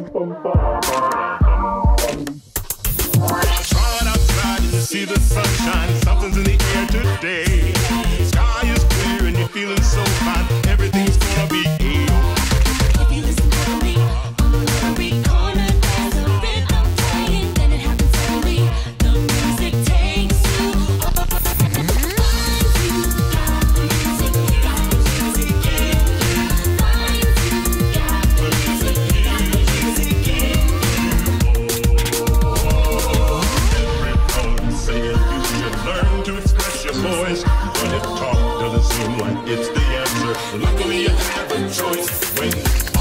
Outside and you see the sunshine, something's in the air today. Sky is clear and you're feeling so fine, everything's gonna be A-OK. If you listen to me, on every corner there's a rhythm playing, then it happens suddenly. The music takes you over. Find you got the music, got the music in you. Find you got the music, got the music in Everyone saying you should learn to express your voice, but if talk doesn't seem like it's the answer, luckily you have a choice. When